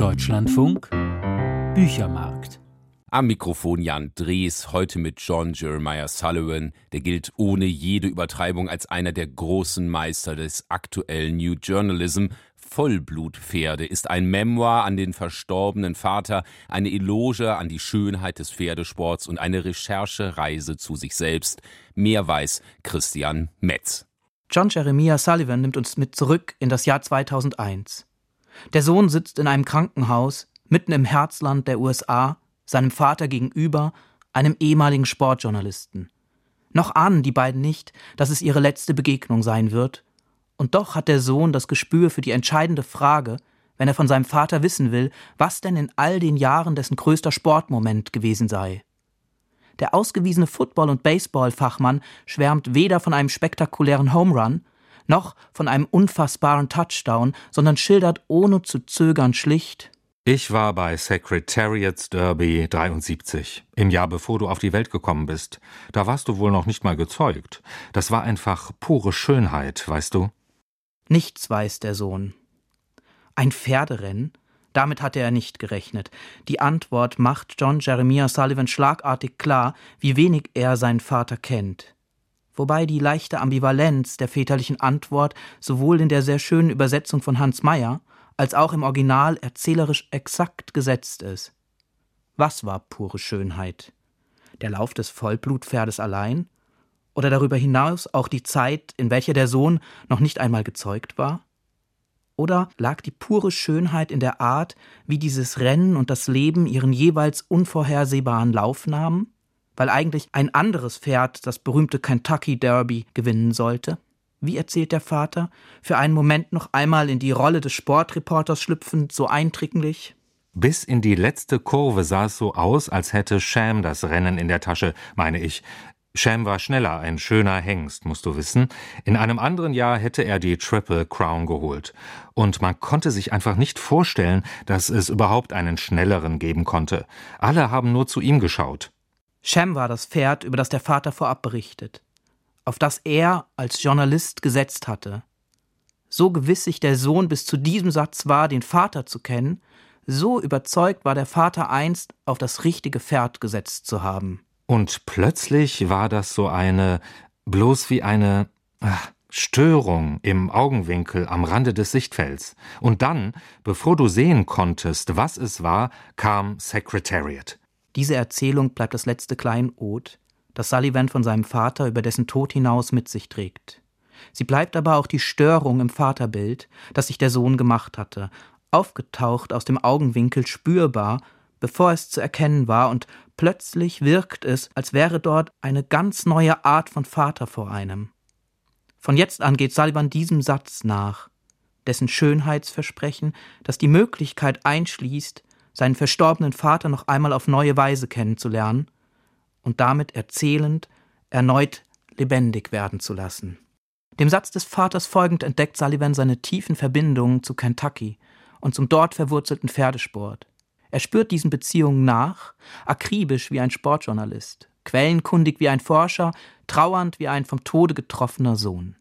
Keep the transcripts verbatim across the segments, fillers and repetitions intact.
Deutschlandfunk Büchermarkt. Am Mikrofon Jan Drees, heute mit John Jeremiah Sullivan. Der gilt ohne jede Übertreibung als einer der großen Meister des aktuellen New Journalism. Vollblutpferde ist ein Memoir an den verstorbenen Vater, eine Eloge an die Schönheit des Pferdesports und eine Recherchereise zu sich selbst. Mehr weiß Christian Metz. John Jeremiah Sullivan nimmt uns mit zurück in das Jahr zweitausendeins. Der Sohn sitzt in einem Krankenhaus, mitten im Herzland der U S A, seinem Vater gegenüber, einem ehemaligen Sportjournalisten. Noch ahnen die beiden nicht, dass es ihre letzte Begegnung sein wird. Und doch hat der Sohn das Gespür für die entscheidende Frage, wenn er von seinem Vater wissen will, was denn in all den Jahren dessen größter Sportmoment gewesen sei. Der ausgewiesene Football- und Baseball-Fachmann schwärmt weder von einem spektakulären Home Run, noch von einem unfassbaren Touchdown, sondern schildert ohne zu zögern schlicht: Ich war bei Secretariat's Derby dreiundsiebzig, im Jahr bevor du auf die Welt gekommen bist. Da warst du wohl noch nicht mal gezeugt. Das war einfach pure Schönheit, weißt du? Nichts weiß der Sohn. Ein Pferderennen? Damit hatte er nicht gerechnet. Die Antwort macht John Jeremiah Sullivan schlagartig klar, wie wenig er seinen Vater kennt. Wobei die leichte Ambivalenz der väterlichen Antwort sowohl in der sehr schönen Übersetzung von Hans Meyer als auch im Original erzählerisch exakt gesetzt ist. Was war pure Schönheit? Der Lauf des Vollblutpferdes allein? Oder darüber hinaus auch die Zeit, in welcher der Sohn noch nicht einmal gezeugt war? Oder lag die pure Schönheit in der Art, wie dieses Rennen und das Leben ihren jeweils unvorhersehbaren Lauf nahmen, weil eigentlich ein anderes Pferd das berühmte Kentucky Derby gewinnen sollte? Wie erzählt der Vater, für einen Moment noch einmal in die Rolle des Sportreporters schlüpfend, so eindringlich: Bis in die letzte Kurve sah es so aus, als hätte Sham das Rennen in der Tasche, meine ich. Sham war schneller, ein schöner Hengst, musst du wissen. In einem anderen Jahr hätte er die Triple Crown geholt. Und man konnte sich einfach nicht vorstellen, dass es überhaupt einen schnelleren geben konnte. Alle haben nur zu ihm geschaut. Sham war das Pferd, über das der Vater vorab berichtet, auf das er als Journalist gesetzt hatte. So gewiss sich der Sohn bis zu diesem Satz war, den Vater zu kennen, so überzeugt war der Vater einst, auf das richtige Pferd gesetzt zu haben. Und plötzlich war das so eine, bloß wie eine ach, Störung im Augenwinkel am Rande des Sichtfelds. Und dann, bevor du sehen konntest, was es war, kam Secretariat. Diese Erzählung bleibt das letzte Kleinod, das Sullivan von seinem Vater über dessen Tod hinaus mit sich trägt. Sie bleibt aber auch die Störung im Vaterbild, das sich der Sohn gemacht hatte, aufgetaucht aus dem Augenwinkel, spürbar, bevor es zu erkennen war, und plötzlich wirkt es, als wäre dort eine ganz neue Art von Vater vor einem. Von jetzt an geht Sullivan diesem Satz nach, dessen Schönheitsversprechen, das die Möglichkeit einschließt, seinen verstorbenen Vater noch einmal auf neue Weise kennenzulernen und damit erzählend erneut lebendig werden zu lassen. Dem Satz des Vaters folgend entdeckt Sullivan seine tiefen Verbindungen zu Kentucky und zum dort verwurzelten Pferdesport. Er spürt diesen Beziehungen nach, akribisch wie ein Sportjournalist, quellenkundig wie ein Forscher, trauernd wie ein vom Tode getroffener Sohn.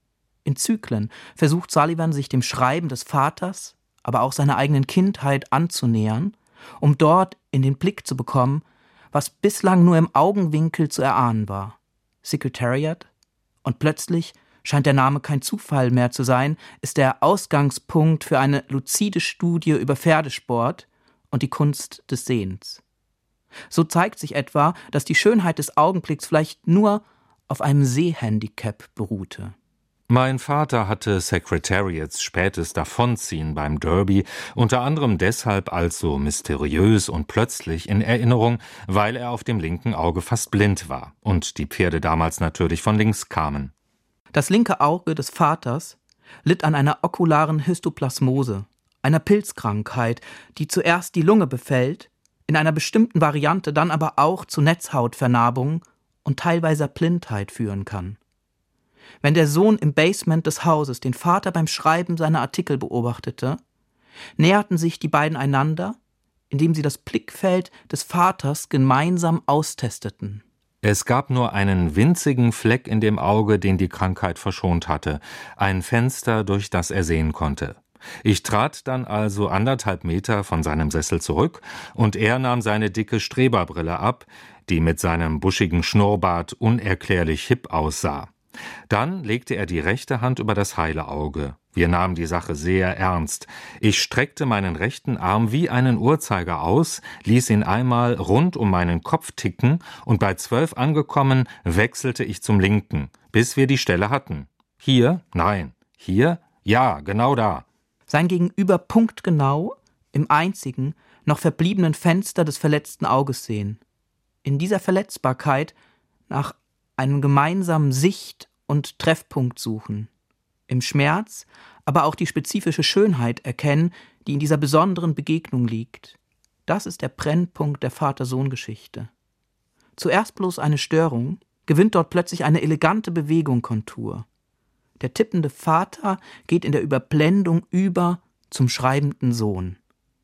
In Zyklen versucht Sullivan, sich dem Schreiben des Vaters, aber auch seiner eigenen Kindheit anzunähern, um dort in den Blick zu bekommen, was bislang nur im Augenwinkel zu erahnen war. Secretariat? Und plötzlich scheint der Name kein Zufall mehr zu sein, ist der Ausgangspunkt für eine luzide Studie über Pferdesport und die Kunst des Sehens. So zeigt sich etwa, dass die Schönheit des Augenblicks vielleicht nur auf einem Sehhandicap beruhte. Mein Vater hatte Secretariats spätes Davonziehen beim Derby unter anderem deshalb als so mysteriös und plötzlich in Erinnerung, weil er auf dem linken Auge fast blind war und die Pferde damals natürlich von links kamen. Das linke Auge des Vaters litt an einer okularen Histoplasmose, einer Pilzkrankheit, die zuerst die Lunge befällt, in einer bestimmten Variante dann aber auch zu Netzhautvernarbungen und teilweise Blindheit führen kann. Wenn der Sohn im Basement des Hauses den Vater beim Schreiben seiner Artikel beobachtete, näherten sich die beiden einander, indem sie das Blickfeld des Vaters gemeinsam austesteten. Es gab nur einen winzigen Fleck in dem Auge, den die Krankheit verschont hatte, ein Fenster, durch das er sehen konnte. Ich trat dann also anderthalb Meter von seinem Sessel zurück und er nahm seine dicke Streberbrille ab, die mit seinem buschigen Schnurrbart unerklärlich hip aussah. Dann legte er die rechte Hand über das heile Auge. Wir nahmen die Sache sehr ernst. Ich streckte meinen rechten Arm wie einen Uhrzeiger aus, ließ ihn einmal rund um meinen Kopf ticken und bei zwölf angekommen, wechselte ich zum linken, bis wir die Stelle hatten. Hier? Nein. Hier? Ja, genau da. Sein Gegenüber punktgenau im einzigen, noch verbliebenen Fenster des verletzten Auges sehen. In dieser Verletzbarkeit nach einem gemeinsamen Sicht- und Treffpunkt suchen. Im Schmerz, aber auch die spezifische Schönheit erkennen, die in dieser besonderen Begegnung liegt. Das ist der Brennpunkt der Vater-Sohn-Geschichte. Zuerst bloß eine Störung, gewinnt dort plötzlich eine elegante Bewegung Kontur. Der tippende Vater geht in der Überblendung über zum schreibenden Sohn.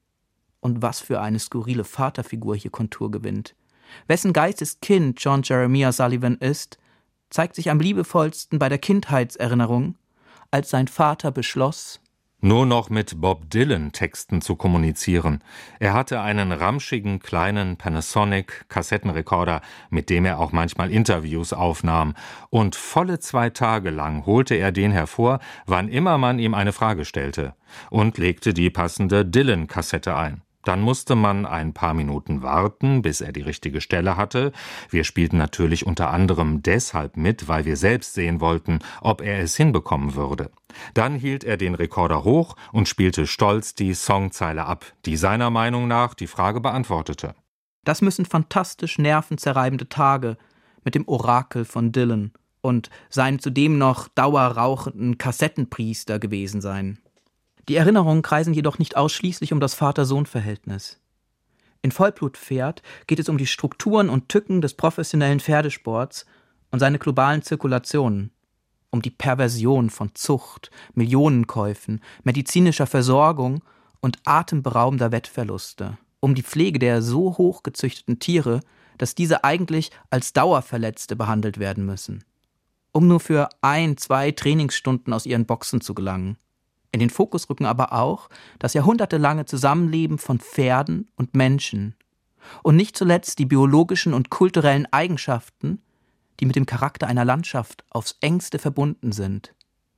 Und was für eine skurrile Vaterfigur hier Kontur gewinnt. Wessen Geisteskind John Jeremiah Sullivan ist, zeigt sich am liebevollsten bei der Kindheitserinnerung, als sein Vater beschloss, nur noch mit Bob Dylan-Texten zu kommunizieren. Er hatte einen ramschigen kleinen Panasonic-Kassettenrekorder, mit dem er auch manchmal Interviews aufnahm. Und volle zwei Tage lang holte er den hervor, wann immer man ihm eine Frage stellte, und legte die passende Dylan-Kassette ein. Dann musste man ein paar Minuten warten, bis er die richtige Stelle hatte. Wir spielten natürlich unter anderem deshalb mit, weil wir selbst sehen wollten, ob er es hinbekommen würde. Dann hielt er den Rekorder hoch und spielte stolz die Songzeile ab, die seiner Meinung nach die Frage beantwortete. Das müssen fantastisch nervenzerreibende Tage mit dem Orakel von Dylan und seinem zudem noch dauerrauchenden Kassettenpriester gewesen sein. Die Erinnerungen kreisen jedoch nicht ausschließlich um das Vater-Sohn-Verhältnis. In Vollblutpferd geht es um die Strukturen und Tücken des professionellen Pferdesports und seine globalen Zirkulationen, um die Perversion von Zucht, Millionenkäufen, medizinischer Versorgung und atemberaubender Wettverluste, um die Pflege der so hoch gezüchteten Tiere, dass diese eigentlich als Dauerverletzte behandelt werden müssen, um nur für ein, zwei Trainingsstunden aus ihren Boxen zu gelangen. In den Fokus rücken aber auch das jahrhundertelange Zusammenleben von Pferden und Menschen und nicht zuletzt die biologischen und kulturellen Eigenschaften, die mit dem Charakter einer Landschaft aufs engste verbunden sind,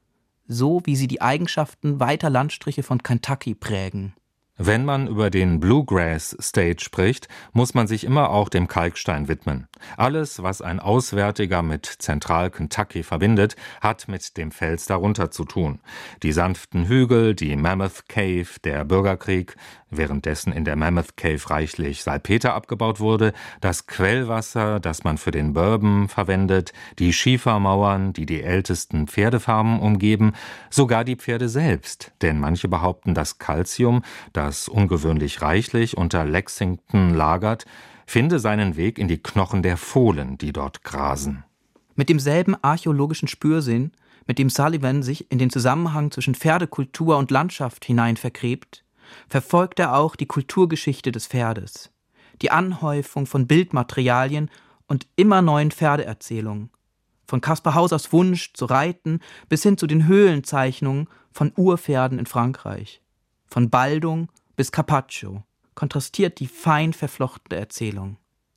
so wie sie die Eigenschaften weiter Landstriche von Kentucky prägen. Wenn man über den Bluegrass State spricht, muss man sich immer auch dem Kalkstein widmen. Alles, was ein Auswärtiger mit Zentral-Kentucky verbindet, hat mit dem Fels darunter zu tun. Die sanften Hügel, die Mammoth Cave, der Bürgerkrieg, währenddessen in der Mammoth Cave reichlich Salpeter abgebaut wurde, das Quellwasser, das man für den Bourbon verwendet, die Schiefermauern, die die ältesten Pferdefarmen umgeben, sogar die Pferde selbst, denn manche behaupten, dass Calcium, das ungewöhnlich reichlich unter Lexington lagert, finde seinen Weg in die Knochen der Fohlen, die dort grasen. Mit demselben archäologischen Spürsinn, mit dem Sullivan sich in den Zusammenhang zwischen Pferdekultur und Landschaft hinein vergräbt, verfolgt er auch die Kulturgeschichte des Pferdes, die Anhäufung von Bildmaterialien und immer neuen Pferdeerzählungen, von Kaspar Hausers Wunsch zu reiten bis hin zu den Höhlenzeichnungen von Urpferden in Frankreich. Von Baldung bis Carpaccio kontrastiert die fein verflochtene Erzählung.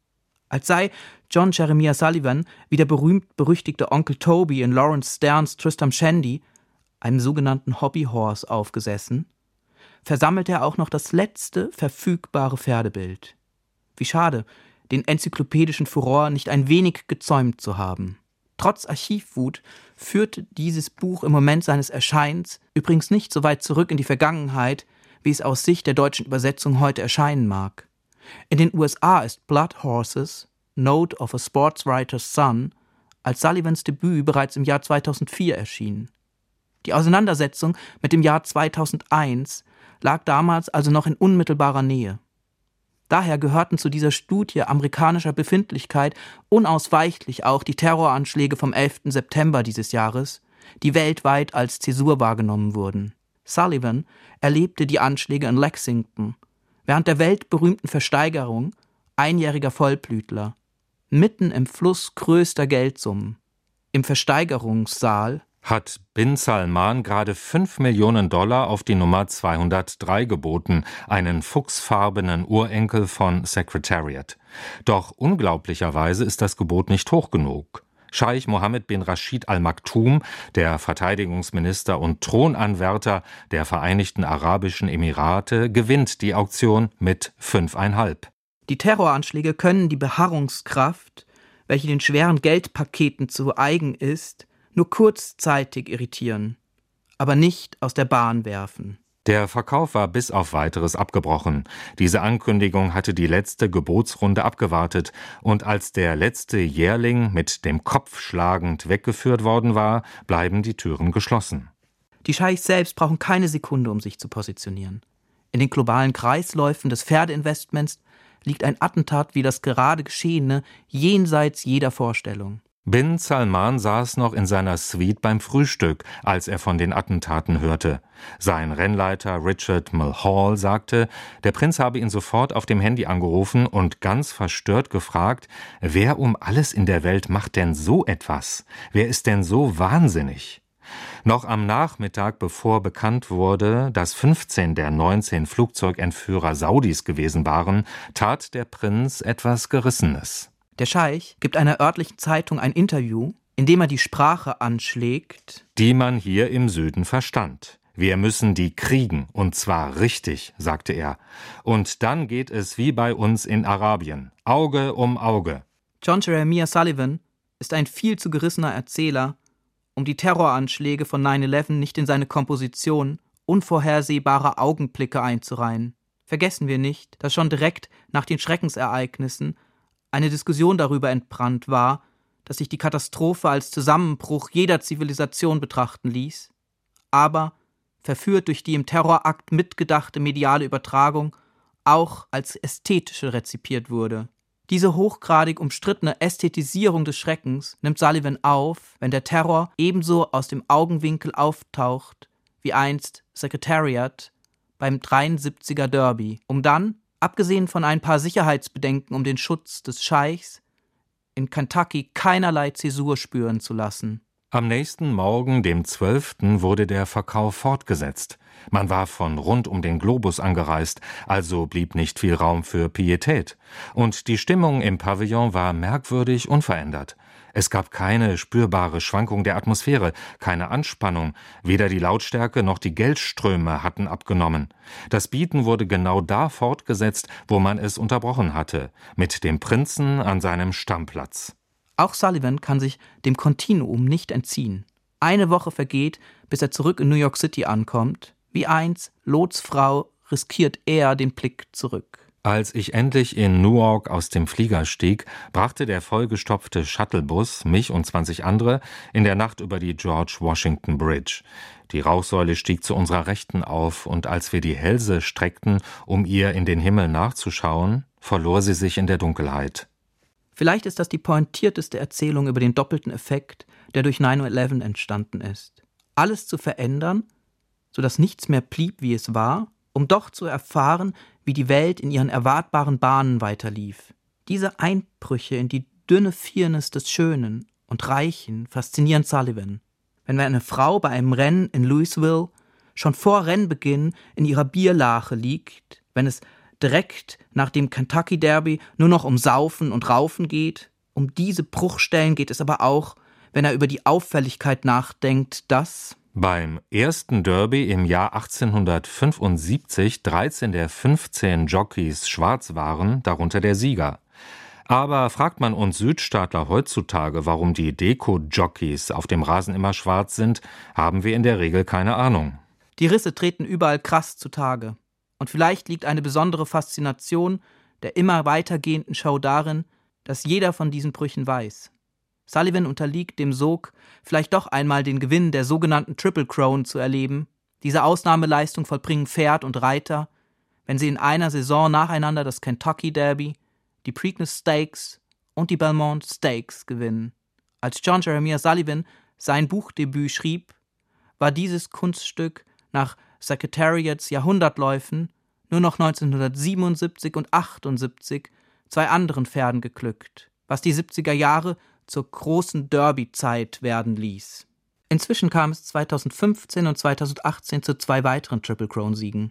Als sei John Jeremiah Sullivan wie der berühmt-berüchtigte Onkel Toby in Lawrence Sterns Tristram Shandy, einem sogenannten Hobbyhorse, aufgesessen, versammelt er auch noch das letzte verfügbare Pferdebild. Wie schade, den enzyklopädischen Furor nicht ein wenig gezäumt zu haben. Trotz Archivwut führte dieses Buch im Moment seines Erscheinens übrigens nicht so weit zurück in die Vergangenheit, wie es aus Sicht der deutschen Übersetzung heute erscheinen mag. In den U S A ist Blood Horses, Note of a Sportswriter's Son, als Sullivans Debüt bereits im Jahr zweitausendvier erschienen. Die Auseinandersetzung mit dem Jahr zweitausendeins lag damals also noch in unmittelbarer Nähe. Daher gehörten zu dieser Studie amerikanischer Befindlichkeit unausweichlich auch die Terroranschläge vom elften September dieses Jahres, die weltweit als Zäsur wahrgenommen wurden. Sullivan erlebte die Anschläge in Lexington, während der weltberühmten Versteigerung einjähriger Vollblütler, mitten im Fluss größter Geldsummen. Im Versteigerungssaal hat Bin Salman gerade fünf Millionen Dollar auf die Nummer zweihundertdrei geboten, einen fuchsfarbenen Urenkel von Secretariat. Doch unglaublicherweise ist das Gebot nicht hoch genug. Scheich Mohammed bin Rashid Al Maktoum, der Verteidigungsminister und Thronanwärter der Vereinigten Arabischen Emirate, gewinnt die Auktion mit fünfeinhalb. Die Terroranschläge können die Beharrungskraft, welche den schweren Geldpaketen zu eigen ist, nur kurzzeitig irritieren, aber nicht aus der Bahn werfen. Der Verkauf war bis auf Weiteres abgebrochen. Diese Ankündigung hatte die letzte Gebotsrunde abgewartet, und als der letzte Jährling mit dem Kopf schlagend weggeführt worden war, bleiben die Türen geschlossen. Die Scheichs selbst brauchen keine Sekunde, um sich zu positionieren. In den globalen Kreisläufen des Pferdeinvestments liegt ein Attentat wie das gerade geschehene jenseits jeder Vorstellung. Bin Salman saß noch in seiner Suite beim Frühstück, als er von den Attentaten hörte. Sein Rennleiter Richard Mulhall sagte, der Prinz habe ihn sofort auf dem Handy angerufen und ganz verstört gefragt, wer um alles in der Welt macht denn so etwas? Wer ist denn so wahnsinnig? Noch am Nachmittag, bevor bekannt wurde, dass fünfzehn der neunzehn Flugzeugentführer Saudis gewesen waren, tat der Prinz etwas Gerissenes. Der Scheich gibt einer örtlichen Zeitung ein Interview, in dem er die Sprache anschlägt, die man hier im Süden verstand. Wir müssen die kriegen, und zwar richtig, sagte er. Und dann geht es wie bei uns in Arabien, Auge um Auge. John Jeremiah Sullivan ist ein viel zu gerissener Erzähler, um die Terroranschläge von neun elf nicht in seine Komposition unvorhersehbarer Augenblicke einzureihen. Vergessen wir nicht, dass schon direkt nach den Schreckensereignissen eine Diskussion darüber entbrannt war, dass sich die Katastrophe als Zusammenbruch jeder Zivilisation betrachten ließ, aber, verführt durch die im Terrorakt mitgedachte mediale Übertragung, auch als ästhetische rezipiert wurde. Diese hochgradig umstrittene Ästhetisierung des Schreckens nimmt Sullivan auf, wenn der Terror ebenso aus dem Augenwinkel auftaucht wie einst Secretariat beim dreiundsiebziger Derby, um dann, abgesehen von ein paar Sicherheitsbedenken um den Schutz des Scheichs, in Kentucky keinerlei Zäsur spüren zu lassen. Am nächsten Morgen, dem zwölften, wurde der Verkauf fortgesetzt. Man war von rund um den Globus angereist, also blieb nicht viel Raum für Pietät. Und die Stimmung im Pavillon war merkwürdig unverändert. Es gab keine spürbare Schwankung der Atmosphäre, keine Anspannung, weder die Lautstärke noch die Geldströme hatten abgenommen. Das Bieten wurde genau da fortgesetzt, wo man es unterbrochen hatte, mit dem Prinzen an seinem Stammplatz. Auch Sullivan kann sich dem Kontinuum nicht entziehen. Eine Woche vergeht, bis er zurück in New York City ankommt. Wie einst Lots Frau riskiert er den Blick zurück. Als ich endlich in Newark aus dem Flieger stieg, brachte der vollgestopfte Shuttlebus mich und zwanzig andere in der Nacht über die George Washington Bridge. Die Rauchsäule stieg zu unserer Rechten auf, und als wir die Hälse streckten, um ihr in den Himmel nachzuschauen, verlor sie sich in der Dunkelheit. Vielleicht ist das die pointierteste Erzählung über den doppelten Effekt, der durch neun elf entstanden ist. Alles zu verändern, sodass nichts mehr blieb, wie es war, um doch zu erfahren, wie die Welt in ihren erwartbaren Bahnen weiterlief. Diese Einbrüche in die dünne Firnis des Schönen und Reichen faszinieren Sullivan. Wenn eine Frau bei einem Rennen in Louisville schon vor Rennbeginn in ihrer Bierlache liegt, wenn es direkt nach dem Kentucky Derby nur noch um Saufen und Raufen geht, um diese Bruchstellen geht es aber auch, wenn er über die Auffälligkeit nachdenkt, dass beim ersten Derby im Jahr achtzehnhundertfünfundsiebzig dreizehn der fünfzehn Jockeys schwarz waren, darunter der Sieger. Aber fragt man uns Südstaatler heutzutage, warum die Deko-Jockeys auf dem Rasen immer schwarz sind, haben wir in der Regel keine Ahnung. Die Risse treten überall krass zutage. Und vielleicht liegt eine besondere Faszination der immer weitergehenden Show darin, dass jeder von diesen Brüchen weiß. Sullivan unterliegt dem Sog, vielleicht doch einmal den Gewinn der sogenannten Triple Crown zu erleben. Diese Ausnahmeleistung vollbringen Pferd und Reiter, wenn sie in einer Saison nacheinander das Kentucky Derby, die Preakness Stakes und die Belmont Stakes gewinnen. Als John Jeremiah Sullivan sein Buchdebüt schrieb, war dieses Kunststück nach Secretariats Jahrhundertläufen nur noch neunzehnhundertsiebenundsiebzig und achtundsiebzig zwei anderen Pferden geglückt, was die siebziger Jahre zur großen Derby-Zeit werden ließ. Inzwischen kam es zweitausendfünfzehn und zweitausendachtzehn zu zwei weiteren Triple Crown-Siegen.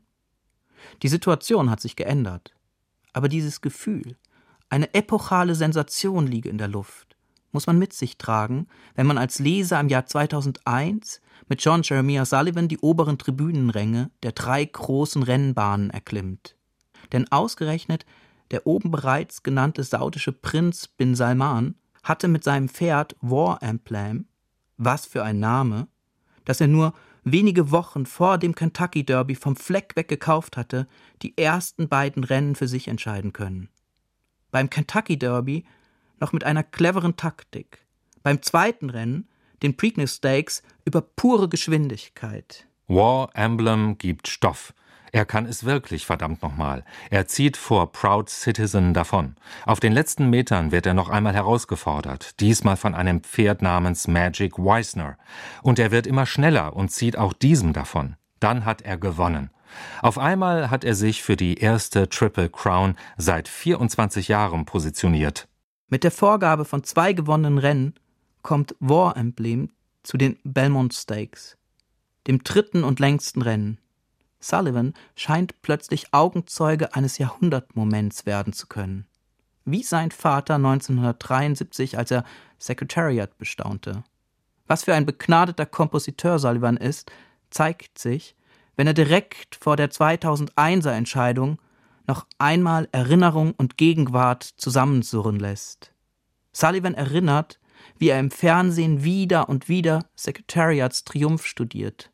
Die Situation hat sich geändert. Aber dieses Gefühl, eine epochale Sensation liege in der Luft, muss man mit sich tragen, wenn man als Leser im Jahr zweitausendeins mit John Jeremiah Sullivan die oberen Tribünenränge der drei großen Rennbahnen erklimmt. Denn ausgerechnet der oben bereits genannte saudische Prinz bin Salman hatte mit seinem Pferd War Emblem, was für ein Name, das er nur wenige Wochen vor dem Kentucky Derby vom Fleck weg gekauft hatte, die ersten beiden Rennen für sich entscheiden können. Beim Kentucky Derby noch mit einer cleveren Taktik. Beim zweiten Rennen, den Preakness Stakes, über pure Geschwindigkeit. War Emblem gibt Stoff. Er kann es wirklich, verdammt nochmal. Er zieht vor Proud Citizen davon. Auf den letzten Metern wird er noch einmal herausgefordert, diesmal von einem Pferd namens Magic Wiesner. Und er wird immer schneller und zieht auch diesem davon. Dann hat er gewonnen. Auf einmal hat er sich für die erste Triple Crown seit vierundzwanzig Jahren positioniert. Mit der Vorgabe von zwei gewonnenen Rennen kommt War Emblem zu den Belmont Stakes, dem dritten und längsten Rennen. Sullivan scheint plötzlich Augenzeuge eines Jahrhundertmoments werden zu können. Wie sein Vater neunzehnhundertdreiundsiebzig, als er Secretariat bestaunte. Was für ein begnadeter Kompositeur Sullivan ist, zeigt sich, wenn er direkt vor der zweitausendeinser Entscheidung noch einmal Erinnerung und Gegenwart zusammensurren lässt. Sullivan erinnert, wie er im Fernsehen wieder und wieder Secretariats Triumph studiert,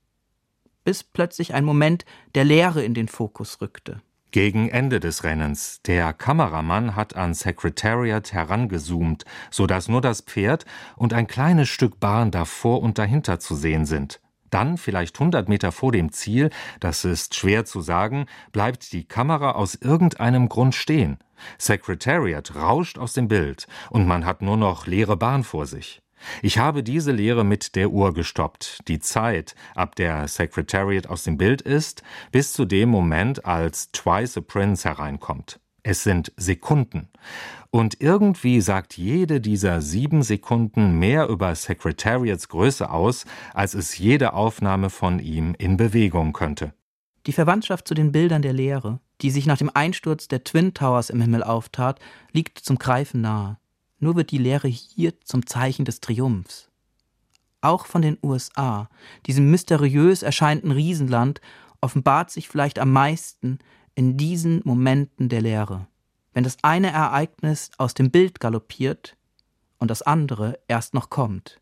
bis plötzlich ein Moment der Leere in den Fokus rückte. Gegen Ende des Rennens. Der Kameramann hat an Secretariat herangezoomt, sodass nur das Pferd und ein kleines Stück Bahn davor und dahinter zu sehen sind. Dann, vielleicht hundert Meter vor dem Ziel, das ist schwer zu sagen, bleibt die Kamera aus irgendeinem Grund stehen. Secretariat rauscht aus dem Bild und man hat nur noch leere Bahn vor sich. Ich habe diese Lehre mit der Uhr gestoppt. Die Zeit, ab der Secretariat aus dem Bild ist, bis zu dem Moment, als Twice a Prince hereinkommt. Es sind Sekunden. Und irgendwie sagt jede dieser sieben Sekunden mehr über Secretariats Größe aus, als es jede Aufnahme von ihm in Bewegung könnte. Die Verwandtschaft zu den Bildern der Leere, die sich nach dem Einsturz der Twin Towers im Himmel auftat, liegt zum Greifen nahe. Nur wird die Leere hier zum Zeichen des Triumphs. Auch von den U S A, diesem mysteriös erscheinenden Riesenland, offenbart sich vielleicht am meisten in diesen Momenten der Leere, wenn das eine Ereignis aus dem Bild galoppiert und das andere erst noch kommt.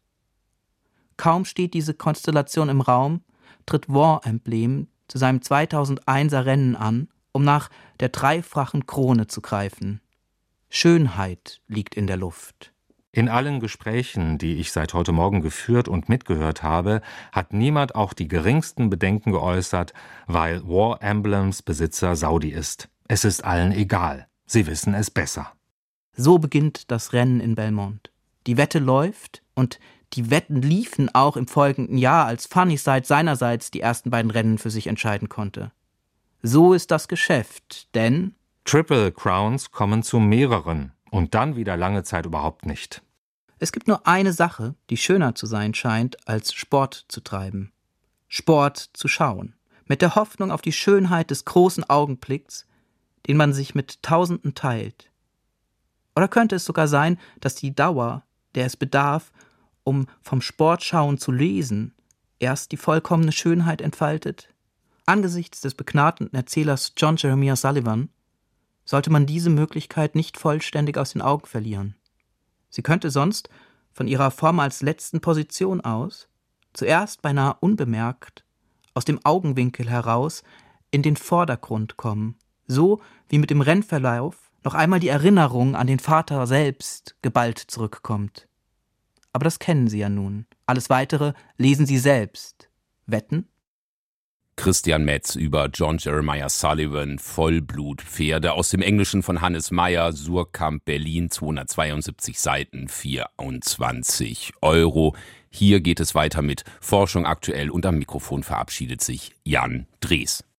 Kaum steht diese Konstellation im Raum, tritt War Emblem zu seinem zweitausendeinser Rennen an, um nach der dreifachen Krone zu greifen. Schönheit liegt in der Luft. In allen Gesprächen, die ich seit heute Morgen geführt und mitgehört habe, hat niemand auch die geringsten Bedenken geäußert, weil War Emblems Besitzer Saudi ist. Es ist allen egal. Sie wissen es besser. So beginnt das Rennen in Belmont. Die Wette läuft und die Wetten liefen auch im folgenden Jahr, als Funnyside seinerseits die ersten beiden Rennen für sich entscheiden konnte. So ist das Geschäft, denn Triple Crowns kommen zu mehreren und dann wieder lange Zeit überhaupt nicht. Es gibt nur eine Sache, die schöner zu sein scheint, als Sport zu treiben. Sport zu schauen. Mit der Hoffnung auf die Schönheit des großen Augenblicks, den man sich mit Tausenden teilt. Oder könnte es sogar sein, dass die Dauer, der es bedarf, um vom Sportschauen zu lesen, erst die vollkommene Schönheit entfaltet? Angesichts des begnadeten Erzählers John Jeremiah Sullivan sollte man diese Möglichkeit nicht vollständig aus den Augen verlieren. Sie könnte sonst von ihrer vormals letzten Position aus, zuerst beinahe unbemerkt, aus dem Augenwinkel heraus in den Vordergrund kommen, so wie mit dem Rennverlauf noch einmal die Erinnerung an den Vater selbst geballt zurückkommt. Aber das kennen Sie ja nun. Alles Weitere lesen Sie selbst. Wetten? Christian Metz über John Jeremiah Sullivan, Vollblutpferde, aus dem Englischen von Hannes Meyer, Suhrkamp, Berlin, zweihundertzweiundsiebzig Seiten, vierundzwanzig Euro. Hier geht es weiter mit Forschung aktuell und am Mikrofon verabschiedet sich Jan Drees.